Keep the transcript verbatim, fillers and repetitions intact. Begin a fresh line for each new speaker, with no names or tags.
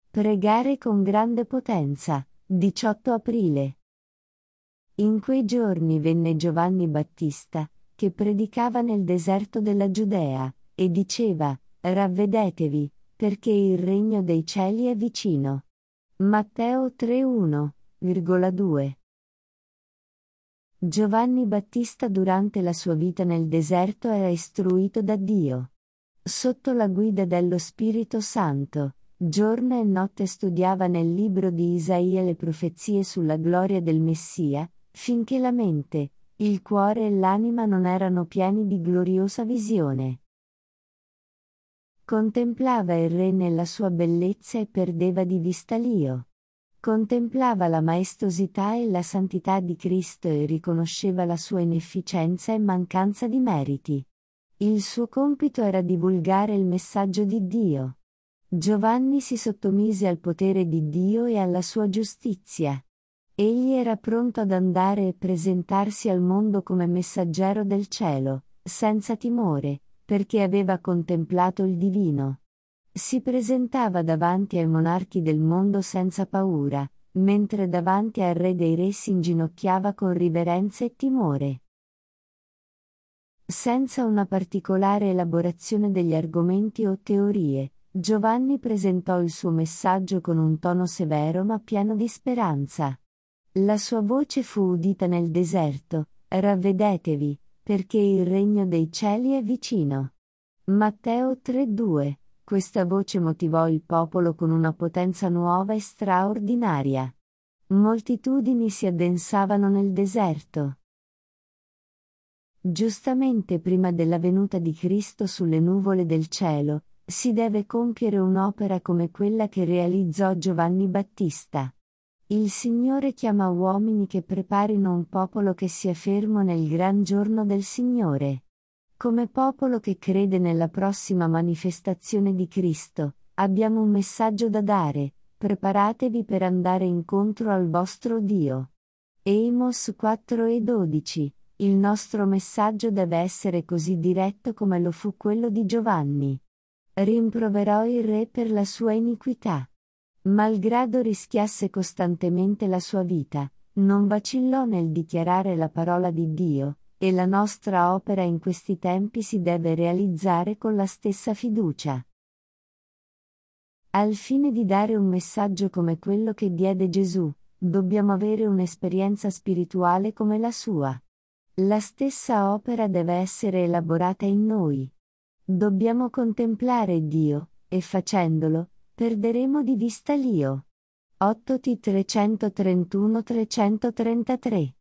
Pregare con grande potenza. diciotto aprile. In quei giorni venne Giovanni Battista, che predicava nel deserto della Giudea, e diceva: Ravvedetevi, perché il regno dei cieli è vicino. Matteo tre uno due. Giovanni Battista durante la sua vita nel deserto era istruito da Dio. Sotto la guida dello Spirito Santo, giorno e notte studiava nel libro di Isaia le profezie sulla gloria del Messia, finché la mente, il cuore e l'anima non erano pieni di gloriosa visione. Contemplava il Re nella sua bellezza e perdeva di vista l'Io. Contemplava la maestosità e la santità di Cristo e riconosceva la sua inefficienza e mancanza di meriti. Il suo compito era divulgare il messaggio di Dio. Giovanni si sottomise al potere di Dio e alla sua giustizia. Egli era pronto ad andare e presentarsi al mondo come messaggero del cielo, senza timore, perché aveva contemplato il divino. Si presentava davanti ai monarchi del mondo senza paura, mentre davanti al Re dei Re si inginocchiava con riverenza e timore. Senza una particolare elaborazione degli argomenti o teorie, Giovanni presentò il suo messaggio con un tono severo ma pieno di speranza. La sua voce fu udita nel deserto: Ravvedetevi, perché il regno dei cieli è vicino. Matteo tre due. Questa voce motivò il popolo con una potenza nuova e straordinaria. Moltitudini si addensavano nel deserto. Giustamente prima della venuta di Cristo sulle nuvole del cielo, si deve compiere un'opera come quella che realizzò Giovanni Battista. Il Signore chiama uomini che preparino un popolo che sia fermo nel gran giorno del Signore. Come popolo che crede nella prossima manifestazione di Cristo, abbiamo un messaggio da dare: preparatevi per andare incontro al vostro Dio. Amos quattro e dodici. Il nostro messaggio deve essere così diretto come lo fu quello di Giovanni. Rimproverò il Re per la sua iniquità. Malgrado rischiasse costantemente la sua vita, non vacillò nel dichiarare la parola di Dio, e la nostra opera in questi tempi si deve realizzare con la stessa fiducia. Al fine di dare un messaggio come quello che diede Gesù, dobbiamo avere un'esperienza spirituale come la sua. La stessa opera deve essere elaborata in noi. Dobbiamo contemplare Dio, e facendolo, perderemo di vista l'Io. otto T trecentotrentuno trecentotrentatré